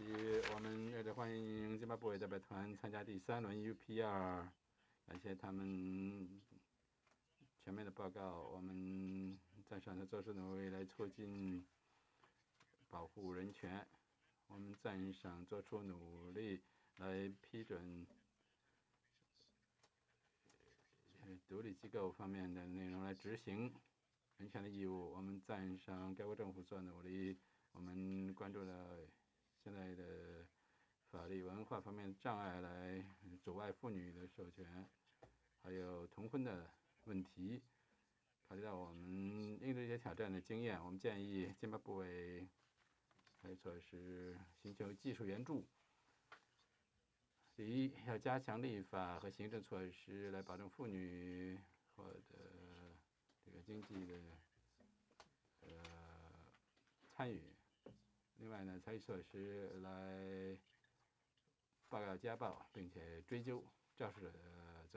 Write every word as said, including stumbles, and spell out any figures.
席，我们热烈欢迎津巴布韦代表团参加第三轮 U P R， 感谢他们全面的报告。我们赞赏他做出努力来促进保护人权，我们赞赏做出努力来批准独立机构方面的内容来执行人权的义务。我们赞赏该国政府做努力，我们关注了现在的法律文化方面的障碍来阻碍妇女的授权，还有同婚的问题。考虑到我们应对这些挑战的经验，我们建议津巴布韦采取措施寻求技术援助。第一，要加强立法和行政措施来保证妇女获得这个经济的呃参与。另外呢，采取措施来报告家暴，并且追究肇事者的责任。